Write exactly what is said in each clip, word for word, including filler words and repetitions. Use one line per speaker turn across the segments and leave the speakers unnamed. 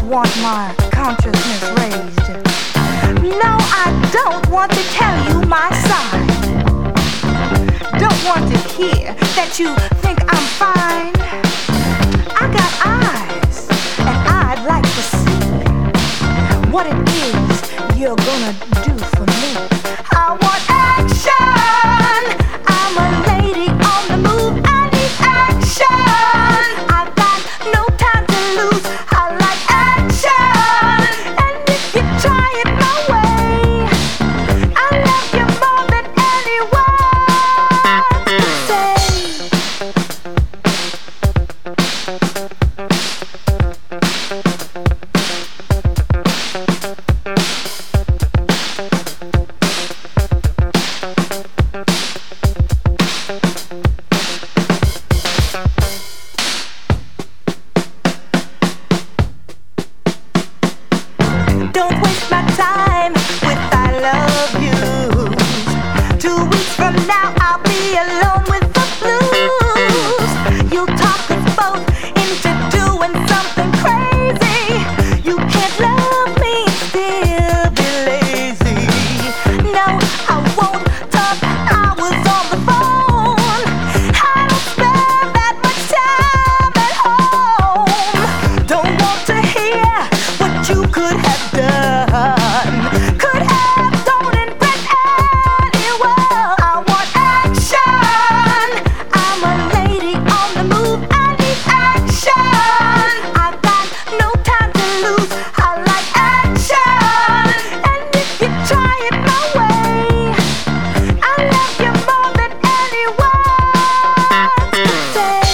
want my consciousness raised. No, I don't want to tell you my side. Don't want to hear that you think I'm fine. I got eyes, and I'd like to see what it is you're gonna do for me. I want action. I'm a lady on the move. I need action. I've got no time to lose. I like action. And if you try it my way, I love you more than any word to say. Don't waste my time with I love you. Two weeks from now I'll be alone with the blues. You'll talk us both into doing something crazy. You can't love me and still be lazy. No, I won't talk hours on the phone. I don't spend that much time at home. Don't want to hear what you could have done, could have done in Brett anywhere. I want action. I'm a lady on the move. I need action. I've got no time to lose. I like action. And if you try it my way, I love you more than any word to say.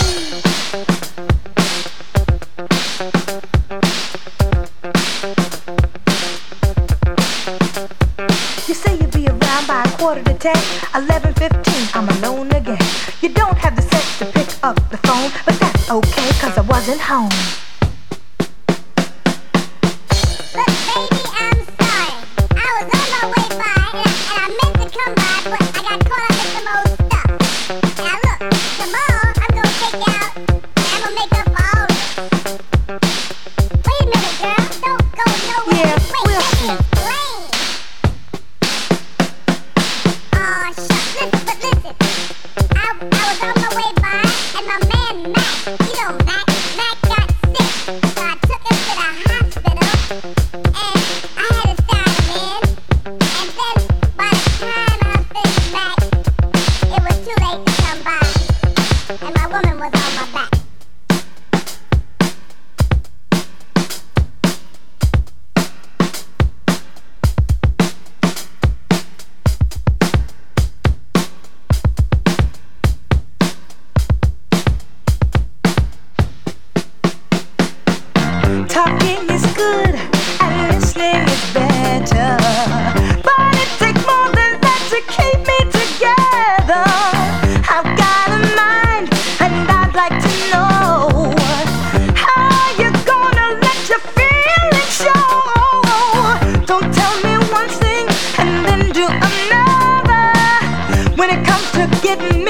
You say you'll be around by a quarter to ten, eleven fifteen, I'm alone again. You don't have the sense to pick up the phone, but that's okay, cause I wasn't home.
Look, baby, I'm sorry. I was on my way by, and I, and I meant to come by, but I got caught up in some old stuff. Now look, tomorrow I'm gonna take you out, and I'm gonna make up for all of it. Wait a minute, girl. Don't go nowhere.
Yeah,
Wait,
we'll
let me
see.
explain. Aw, shucks, listen, but listen. I, I was on my way by, and my man Mac, you know Mac, Mac got sick, so I took him to the hospital, and I had to sign him in, and then by the time I finished Mac, it was too late to come by, and my woman was on my back.
Talking is good and listening is better, but it takes more than that to keep me together. I've got a mind and I'd like to know how you gonna let your feelings show. Don't tell me one thing and then do another. When it comes to getting me